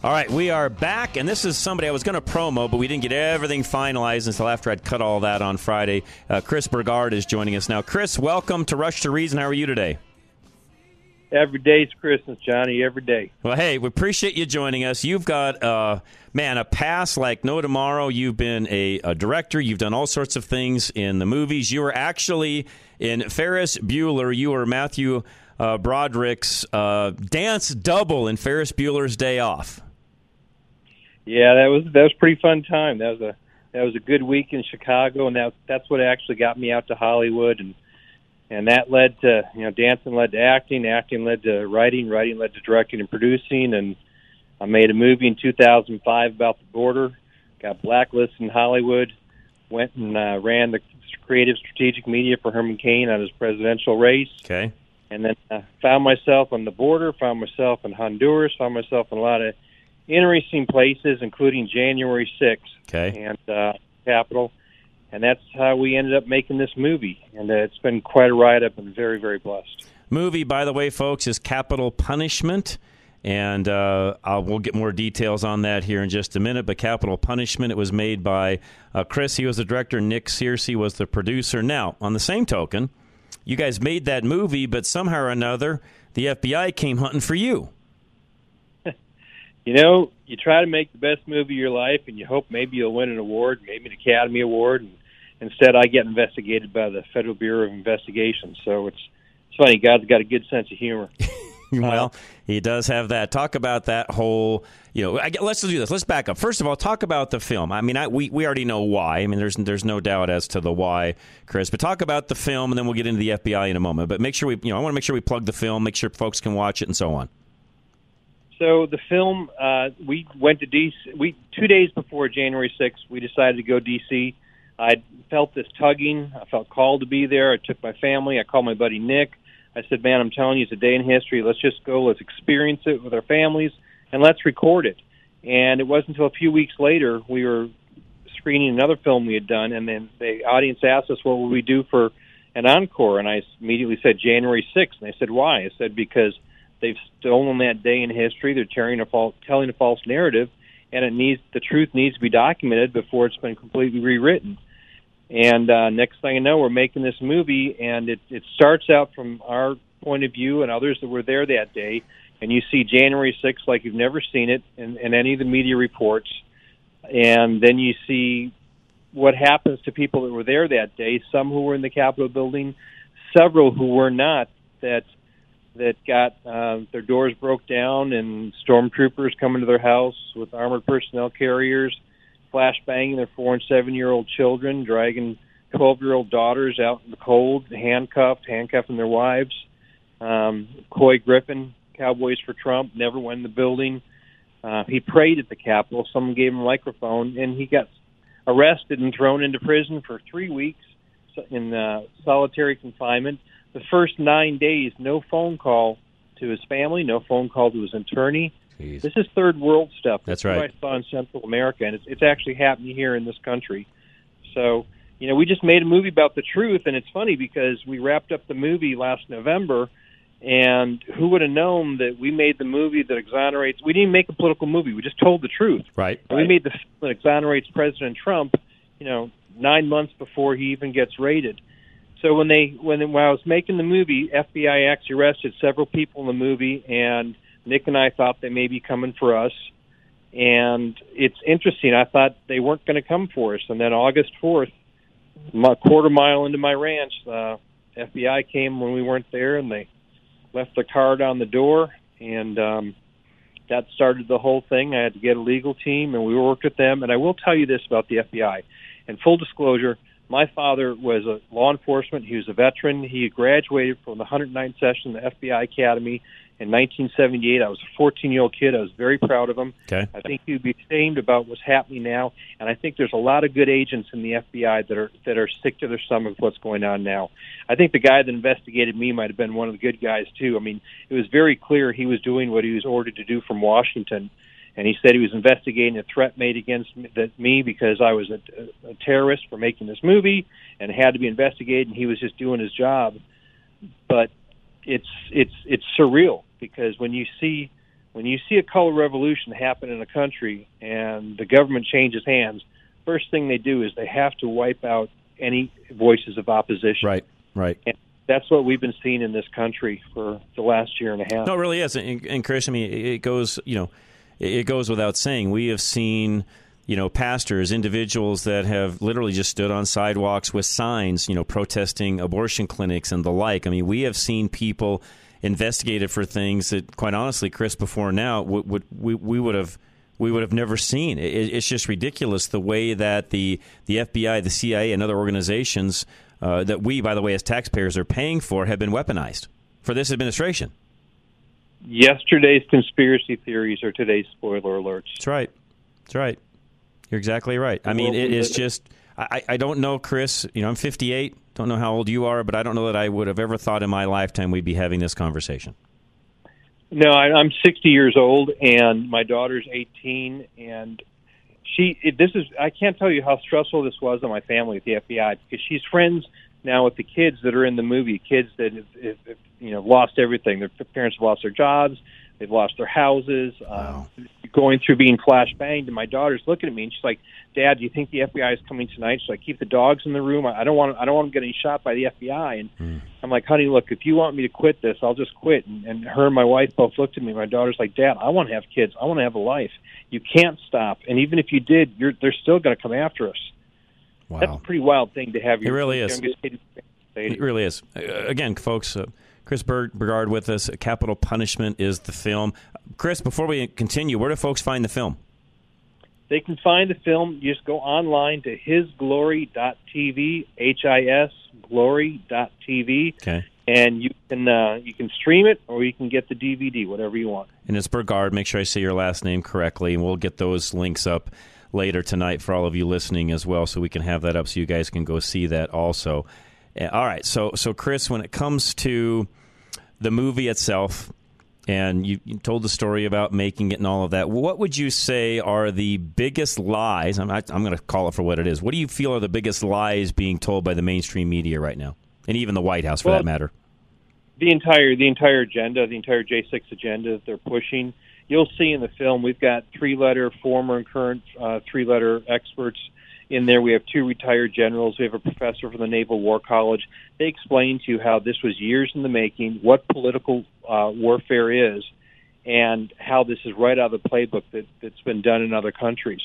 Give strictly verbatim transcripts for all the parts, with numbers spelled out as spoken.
All right, we are back, and this is somebody I was going to promo, but we didn't get everything finalized until after I'd cut all that on Friday. Uh, Chris Burgard is joining us now. Chris, welcome to Rush to Reason. How are you today? Every day's Christmas, Johnny, every day. Well, hey, we appreciate you joining us. You've got, uh, man, a past like no tomorrow. You've been a, a director. You've done all sorts of things in the movies. You were actually in Ferris Bueller. You were Matthew uh, Broderick's uh, dance double in Ferris Bueller's Day Off. Yeah, that was that was a pretty fun time. That was a that was a good week in Chicago, and that that's what actually got me out to Hollywood, and and that led to you know dancing led to acting, acting led to writing, writing led to directing and producing, and I made a movie in two thousand five about the border, got blacklisted in Hollywood, went and uh, ran the creative strategic media for Herman Cain on his presidential race. Okay, and then uh, found myself on the border, found myself in Honduras, found myself in a lot of interesting places, including January sixth okay. and uh, Capitol, and that's how we ended up making this movie. And uh, it's been quite a ride. I've been very, very blessed. Movie, by the way, folks, is Capital Punishment, and uh, I'll, we'll get more details on that here in just a minute. But Capital Punishment, it was made by uh, Chris. He was the director. Nick Searcy was the producer. Now, on the same token, you guys made that movie, but somehow or another, the F B I came hunting for you. You know, you try to make the best movie of your life, and you hope maybe you'll win an award, maybe an Academy Award. And instead, I get investigated by the Federal Bureau of Investigation. So it's it's funny. God's got a good sense of humor. Well, he does have that. Talk about that whole, you know, I, let's do this. Let's back up. First of all, talk about the film. I mean, I, we, we already know why. I mean, there's there's no doubt as to the why, Chris. But talk about the film, and then we'll get into the F B I in a moment. But make sure we, you know, I want to make sure we plug the film, make sure folks can watch it, and so on. So the film, uh, we went to D C. We two days before January sixth, we decided to go D C. I felt this tugging. I felt called to be there. I took my family. I called my buddy Nick. I said, "Man, I'm telling you, it's a day in history. Let's just go. Let's experience it with our families, and let's record it." And it wasn't until a few weeks later we were screening another film we had done, and then the audience asked us, "What would we do for an encore?" And I immediately said January sixth. And they said, "Why?" I said, "Because they've stolen that day in history. They're telling a false, telling a false narrative, and it needs the truth needs to be documented before it's been completely rewritten." And uh, next thing I know, we're making this movie, and it, it starts out from our point of view and others that were there that day, and you see January sixth like you've never seen it in, in any of the media reports, and then you see what happens to people that were there that day, some who were in the Capitol building, several who were not, that that got uh, their doors broke down and stormtroopers coming to their house with armored personnel carriers, flashbanging their four and seven-year-old children, dragging twelve-year-old daughters out in the cold, handcuffed, handcuffing their wives. Um, Coy Griffin, Cowboys for Trump, never went in the building. Uh, he prayed at the Capitol. Someone gave him a microphone, and he got arrested and thrown into prison for three weeks in uh, solitary confinement. The first nine days, no phone call to his family, no phone call to his attorney. Jeez. This is third world stuff. That's, That's right. what I saw in Central America, and it's, it's actually happening here in this country. So, you know, we just made a movie about the truth, and it's funny because we wrapped up the movie last November, and who would have known that we made the movie that exonerates... We didn't make a political movie. We just told the truth. Right. And right. we made the film that exonerates President Trump, you know, nine months before he even gets raided. So when they when, when I was making the movie, F B I actually arrested several people in the movie, and Nick and I thought they may be coming for us. And it's interesting. I thought they weren't going to come for us. And then August fourth, a quarter mile into my ranch, uh, F B I came when we weren't there, and they left their card on the door, and um, that started the whole thing. I had to get a legal team, and we worked with them. And I will tell you this about the F B I. And full disclosure, my father was a law enforcement. He was a veteran. He graduated from the one hundred ninth session of the F B I Academy in nineteen seventy-eight. I was a fourteen-year-old kid. I was very proud of him. Okay. I think he'd be ashamed about what's happening now, and I think there's a lot of good agents in the F B I that are that are sick to their stomach with what's going on now. I think the guy that investigated me might have been one of the good guys, too. I mean, it was very clear he was doing what he was ordered to do from Washington, and he said he was investigating a threat made against me, that me because I was a, a terrorist for making this movie and had to be investigated, and he was just doing his job. But it's it's it's surreal, because when you see when you see a color revolution happen in a country and the government changes hands, first thing they do is they have to wipe out any voices of opposition. Right, right. And that's what we've been seeing in this country for the last year and a half. No, it really is. And, and Chris, I mean, it goes, you know, it goes without saying. We have seen, you know, pastors, individuals that have literally just stood on sidewalks with signs, you know, protesting abortion clinics and the like. I mean, we have seen people investigated for things that, quite honestly, Chris, before now, would, would we, we would have we would have never seen. It, it's just ridiculous the way that the the F B I, the C I A, and other organizations uh, that we, by the way, as taxpayers are paying for, have been weaponized for this administration. Yesterday's conspiracy theories are today's spoiler alerts. That's right. That's right. You're exactly right. I mean, it is just, I, I don't know, Chris, you know, I'm fifty-eight, don't know how old you are, but I don't know that I would have ever thought in my lifetime we'd be having this conversation. No, I, I'm sixty years old, and my daughter's eighteen, and she, it, this is, I can't tell you how stressful this was on my family at the F B I, because she's friends now with the kids that are in the movie, kids that have, have, have you know, lost everything. Their parents have lost their jobs, they've lost their houses, Wow. um, going through being flashbanged, and my daughter's looking at me, and she's like, Dad, do you think the F B I is coming tonight? Should I keep the dogs in the room? I don't want I don't want them getting shot by the F B I. And mm. I'm like, honey, look, if you want me to quit this, I'll just quit. And, and her and my wife both looked at me. My daughter's like, Dad, I want to have kids. I want to have a life. You can't stop. And even if you did, you're, they're still going to come after us. Wow. That's a pretty wild thing to have. Your it really is. Kid it really is. Uh, again, folks, uh, Chris Burgard with us. Capital Punishment is the film. Chris, before we continue, where do folks find the film? They can find the film. You just go online to his glory dot t v, H I S glory dot t v, okay. and you can uh, you can stream it or you can get the D V D, whatever you want. And it's Burgard. Make sure I say your last name correctly, and we'll get those links up later tonight for all of you listening as well, so we can have that up so you guys can go see that also. Uh, all right, so so Chris, when it comes to the movie itself, and you, you told the story about making it and all of that, what would you say are the biggest lies? I'm, I, I'm going to call it for what it is. What do you feel are the biggest lies being told by the mainstream media right now, and even the White House, for well, that matter? The entire the entire agenda, the entire J six agenda that they're pushing. You'll see in the film we've got three-letter former and current uh, three-letter experts in there. We have two retired generals. We have a professor from the Naval War College. They explain to you how this was years in the making, what political uh, warfare is, and how this is right out of the playbook that, that's been done in other countries.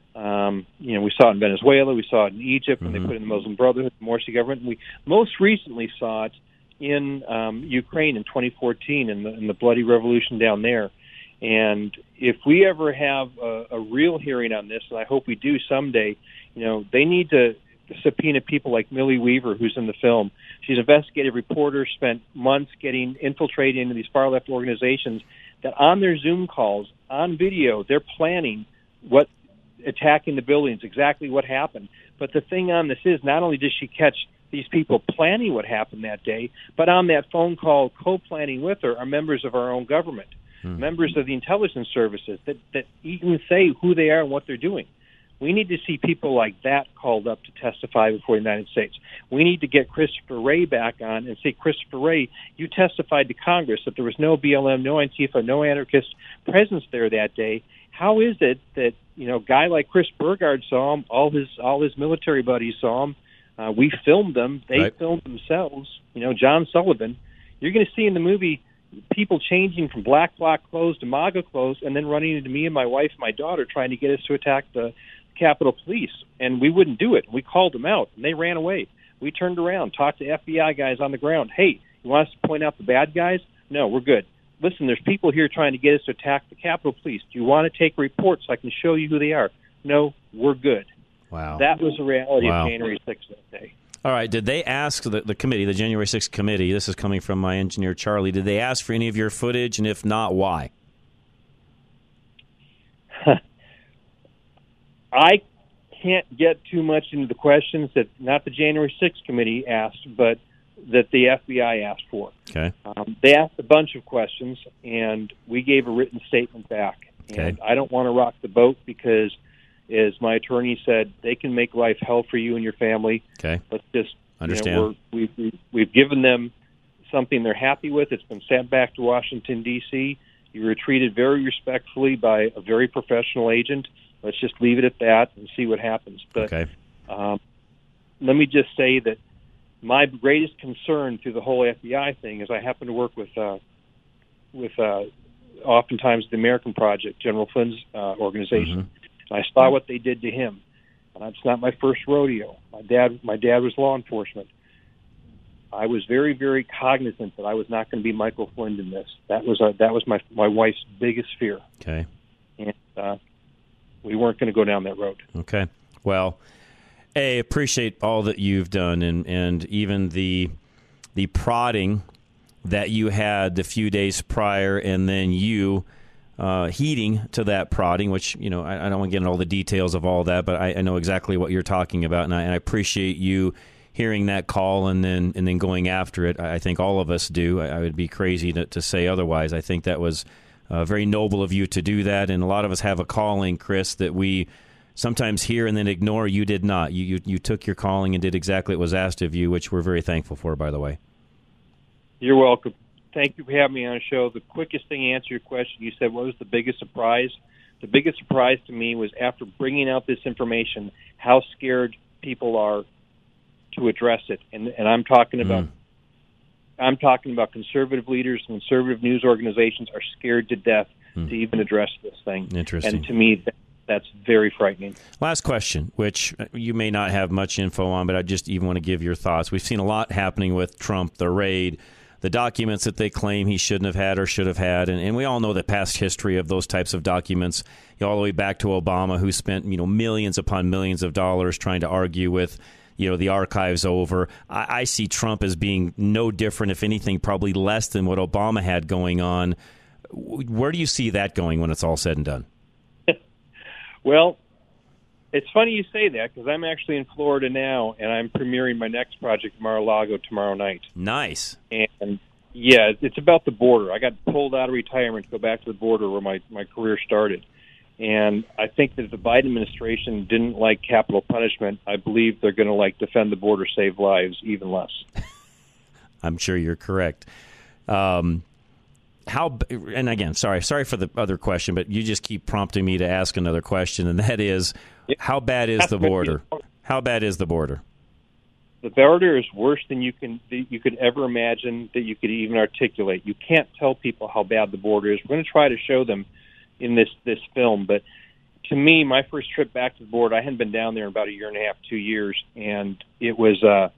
Um, you know, we saw it in Venezuela. We saw it in Egypt when mm-hmm. they put it in the Muslim Brotherhood, the Morsi government. We most recently saw it in um, Ukraine in twenty fourteen in the, in the bloody revolution down there. And if we ever have a, a real hearing on this, and I hope we do someday, you know, they need to subpoena people like Millie Weaver, who's in the film. She's an investigative reporter, spent months getting infiltrated into these far-left organizations that on their Zoom calls, on video, they're planning what attacking the buildings, exactly what happened. But the thing on this is, not only does she catch these people planning what happened that day, but on that phone call, co-planning with her are members of our own government, hmm. members of the intelligence services that, that even say who they are and what they're doing. We need to see people like that called up to testify before the United States. We need to get Christopher Wray back on and say, Christopher Wray, you testified to Congress that there was no B L M, no Antifa, no anarchist presence there that day. How is it that, you know, a guy like Chris Burgard saw him, all his all his military buddies saw him, uh, we filmed them, they right. filmed themselves, you know, John Sullivan. You're going to see in the movie people changing from black bloc clothes to MAGA clothes and then running into me and my wife and my daughter trying to get us to attack the Capitol Police, and we wouldn't do it. We called them out, and they ran away. We turned around, talked to F B I guys on the ground. Hey, you want us to point out the bad guys? No, we're good. Listen, there's people here trying to get us to attack the Capitol Police. Do you want to take reports so I can show you who they are? No, we're good. Wow. That was the reality wow. of January sixth that day. All right. Did they ask the, the committee, the January sixth committee, this is coming from my engineer, Charlie, did they ask for any of your footage, and if not, why? I can't get too much into the questions that not the January sixth committee asked, but that the F B I asked for. Okay. Um, they asked a bunch of questions, and we gave a written statement back. Okay. And I don't want to rock the boat because, as my attorney said, they can make life hell for you and your family. Okay. Let's just understand. You know, we're, we've, we've, we've given them something they're happy with. It's been sent back to Washington, D C, You were treated very respectfully by a very professional agent. Let's just leave it at that and see what happens. But Okay. um, let me just say that my greatest concern through the whole F B I thing is I happen to work with, uh, with uh, oftentimes the American Project, General Flynn's uh, organization. Mm-hmm. And I saw what they did to him. And it's not my first rodeo. My dad, my dad was law enforcement. I was very, very cognizant that I was not going to be Michael Flynn in this. That was a, that was my my wife's biggest fear. Okay. And uh, we weren't going to go down that road. Okay. Well, A, appreciate all that you've done, and, and even the the prodding that you had the few days prior, and then you uh, heeding to that prodding, which, you know, I, I don't want to get into all the details of all that, but I, I know exactly what you're talking about, and I, and I appreciate you hearing that call and then and then going after it. I think all of us do. I, I would be crazy to, to say otherwise. I think that was uh, very noble of you to do that, and a lot of us have a calling, Chris, that we sometimes hear and then ignore. You did not. You, you you took your calling and did exactly what was asked of you, which we're very thankful for, by the way. You're welcome. Thank you for having me on the show. The quickest thing to answer your question, you said, what was the biggest surprise? The biggest surprise to me was after bringing out this information, how scared people are to address it. And, and I'm talking about mm. I'm talking about conservative leaders, conservative news organizations are scared to death mm. to even address this thing. Interesting. And to me, that, that's very frightening. Last question, which you may not have much info on, but I just even want to give your thoughts. We've seen a lot happening with Trump, the raid, the documents that they claim he shouldn't have had or should have had, and, and we all know the past history of those types of documents, you know, all the way back to Obama, who spent, you know, millions upon millions of dollars trying to argue with, you know, the archives over. I, I see Trump as being no different, if anything, probably less than what Obama had going on. Where do you see that going when it's all said and done? Well, it's funny you say that, because I'm actually in Florida now, and I'm premiering my next project, Mar-a-Lago, tomorrow night. Nice. And, yeah, it's about the border. I got pulled out of retirement to go back to the border where my, my career started. And I think that if the Biden administration didn't like capital punishment, I believe they're going to like defend the border, save lives, even less. I'm sure you're correct. Um, how and again, sorry, sorry for the other question, but you just keep prompting me to ask another question, and that is, how bad is the border? How bad is the border? The border is worse than you can that you could ever imagine, that you could even articulate. You can't tell people how bad the border is. We're going to try to show them in this, this film. But to me, my first trip back to the border, I hadn't been down there in about a year and a half, two years, and it was, uh,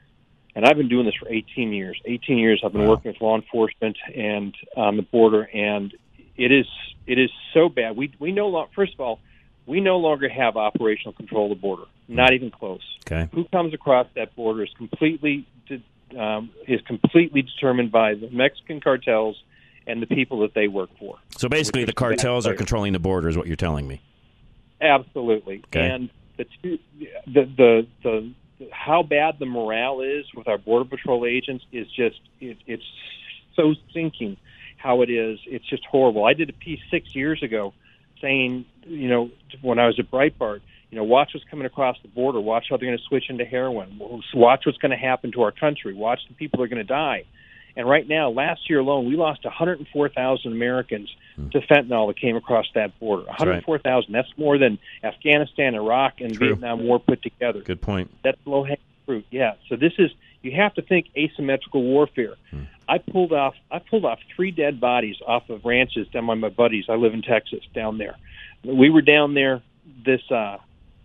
and I've been doing this for eighteen years. eighteen years I've been Wow. working with law enforcement and on the border, and it is it is so bad. We we no longer, first of all, we no longer have operational control of the border, not even close. Okay. Who comes across that border is completely um, is completely determined by the Mexican cartels and the people that they work for. So basically, the cartels are controlling the border, is what you're telling me. Absolutely. Okay. And the, two, the, the the the how bad the morale is with our Border Patrol agents is just it, it's so sinking. How it is, it's just horrible. I did a piece six years ago saying, you know, when I was at Breitbart, you know, watch what's coming across the border. Watch how they're going to switch into heroin. Watch what's going to happen to our country. Watch the people that are going to die. And right now, last year alone, we lost one hundred four thousand Americans hmm. to fentanyl that came across that border. one hundred four thousand. That's, right. That's more than Afghanistan, Iraq, and True. Vietnam War put together. Good point. That's low-hanging fruit. Yeah. So this is, you have to think asymmetrical warfare. Hmm. I pulled off I pulled off three dead bodies off of ranches down by my buddies. I live in Texas down there. We were down there this uh,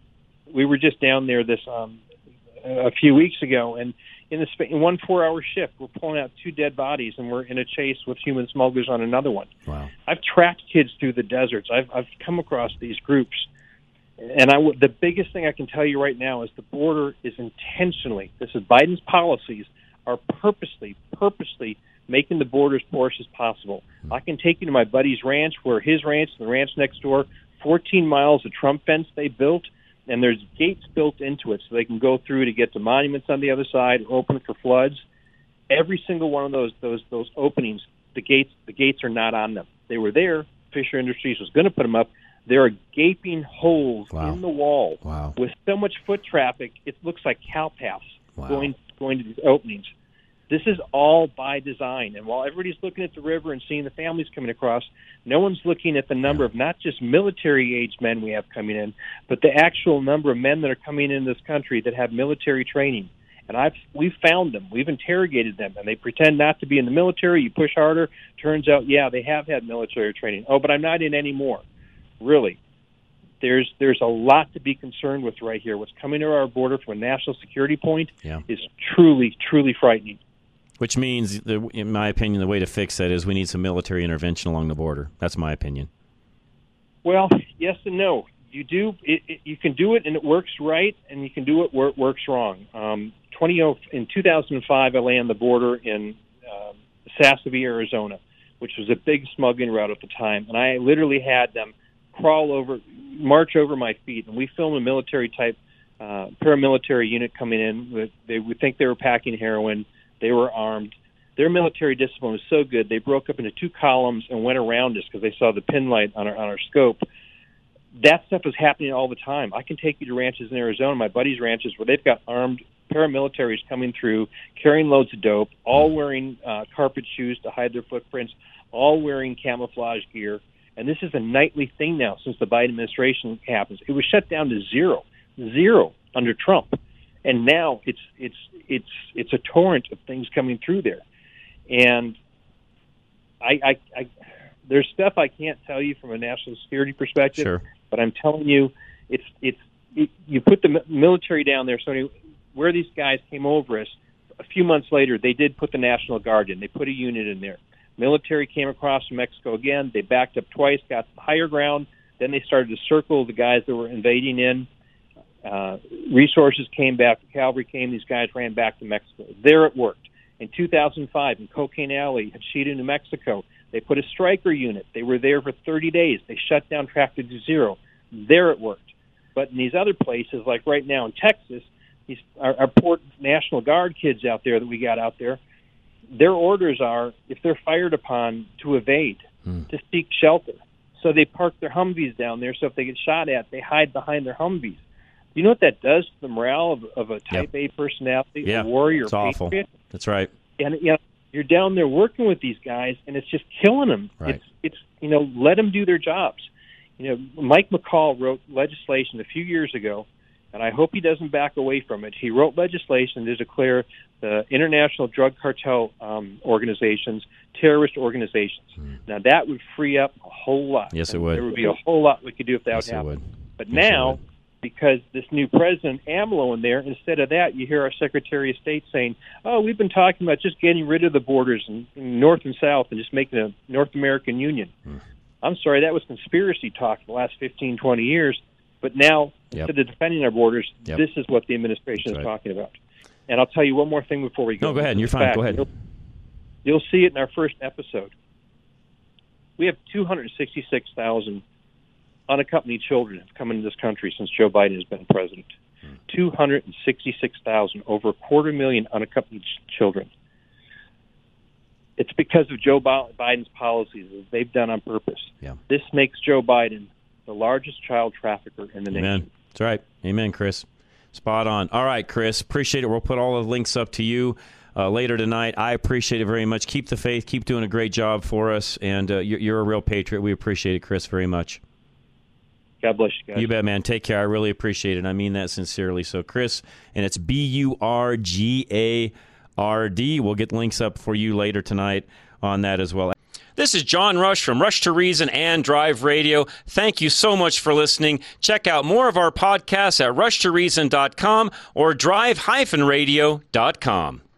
we were just down there this um, a few weeks ago, and in the in one four-hour shift, we're pulling out two dead bodies, and we're in a chase with human smugglers on another one. Wow! I've tracked kids through the deserts. I've I've come across these groups, and I the biggest thing I can tell you right now is the border is intentionally. This is Biden's policies are purposely purposely making the border as porous as possible. Mm-hmm. I can take you to my buddy's ranch, where his ranch and the ranch next door, fourteen miles of Trump fence they built. And there's gates built into it so they can go through to get to monuments on the other side, open for floods. Every single one of those those those openings, the gates the gates are not on them. They were there. Fisher Industries was going to put them up. There are gaping holes wow. in the wall wow. with so much foot traffic, it looks like cow paths wow. going going to these openings. This is all by design. And while everybody's looking at the river and seeing the families coming across, no one's looking at the number of not just military-aged men we have coming in, but the actual number of men that are coming in this country that have military training. And I've we've found them. We've interrogated them, and they pretend not to be in the military. You push harder. Turns out, yeah, they have had military training. Oh, but I'm not in anymore. Really. There's there's a lot to be concerned with right here. What's coming to our border from a national security point yeah. is truly, truly frightening. Which means, in my opinion, the way to fix that is we need some military intervention along the border. That's my opinion. Well, yes and no. You do. It, it, you can do it, and it works right, and you can do it where it works wrong. Um, twenty in two thousand five, I lay on the border in uh, Sassavie, Arizona, which was a big smuggling route at the time, and I literally had them crawl over, march over my feet, and we filmed a military-type uh, paramilitary unit coming in. They would think they were packing heroin. They were armed. Their military discipline was so good, they broke up into two columns and went around us because they saw the pin light on our, on our scope. That stuff is happening all the time. I can take you to ranches in Arizona, my buddies' ranches, where they've got armed paramilitaries coming through, carrying loads of dope, all wearing uh, carpet shoes to hide their footprints, all wearing camouflage gear. And this is a nightly thing now since the Biden administration happens. It was shut down to zero, zero under Trump. And now it's it's it's it's a torrent of things coming through there, and I, I, I there's stuff I can't tell you from a national security perspective. Sure. But I'm telling you, it's it's it, you put the military down there. So where these guys came over us, a few months later, they did put the National Guard in. They put a unit in there. Military came across from Mexico again. They backed up twice, got higher ground. Then they started to circle the guys that were invading in. Uh, resources came back, the cavalry came, these guys ran back to Mexico. There it worked. In two thousand five, in Cocaine Alley, Hachita, New Mexico, they put a striker unit. They were there for thirty days. They shut down traffic to zero. There it worked. But in these other places, like right now in Texas, these our, our poor National Guard kids out there that we got out there, their orders are, if they're fired upon, to evade, hmm. to seek shelter. So they park their Humvees down there, so if they get shot at, they hide behind their Humvees. You know what that does to the morale of, of a Type yep. A personality, yeah, a warrior, it's awful. Patriot? That's right. And you know, you're down there working with these guys, and it's just killing them. Right. It's, it's you know, let them do their jobs. You know, Mike McCall wrote legislation a few years ago, and I hope he doesn't back away from it. He wrote legislation to declare the international drug cartel um, organizations terrorist organizations. Hmm. Now, that would free up a whole lot. Yes, it would. There would be a whole lot we could do if that yes, would happen. It would. But yes, now, because this new president, AMLO, in there, instead of that, you hear our Secretary of State saying, oh, we've been talking about just getting rid of the borders in, in North and South and just making a North American Union. Hmm. I'm sorry, that was conspiracy talk the last fifteen, twenty years. But now, yep. instead of defending our borders, yep. this is what the administration That's is right. talking about. And I'll tell you one more thing before we go. No, go ahead. You're fine. Fact, go ahead. You'll, you'll see it in our first episode. We have two hundred sixty-six thousand unaccompanied children have come into this country since Joe Biden has been president. Hmm. two hundred sixty-six thousand, over a quarter million unaccompanied children. It's because of Joe Biden's policies that they've done on purpose. Yeah. This makes Joe Biden the largest child trafficker in the Amen. nation. That's right. Amen, Chris. Spot on. All right, Chris. Appreciate it. We'll put all the links up to you uh, later tonight. I appreciate it very much. Keep the faith. Keep doing a great job for us. And uh, you're, you're a real patriot. We appreciate it, Chris, very much. God bless you guys. You bet, man. Take care. I really appreciate it. I mean that sincerely. So, Chris, and it's B U R G A R D. We'll get links up for you later tonight on that as well. This is John Rush from Rush to Reason and Drive Radio. Thank you so much for listening. Check out more of our podcasts at rush to reason dot com or drive dash radio dot com.